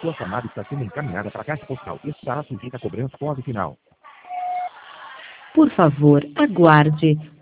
Sua chamada está sendo encaminhada para a caixa postal e estará sujeita a cobrança pós e final. Por favor, aguarde.